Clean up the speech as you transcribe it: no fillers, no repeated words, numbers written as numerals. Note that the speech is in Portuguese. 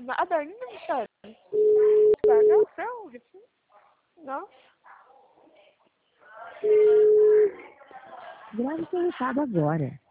nada ainda, Michelle? Pega o seu, não? Grave seu recado agora.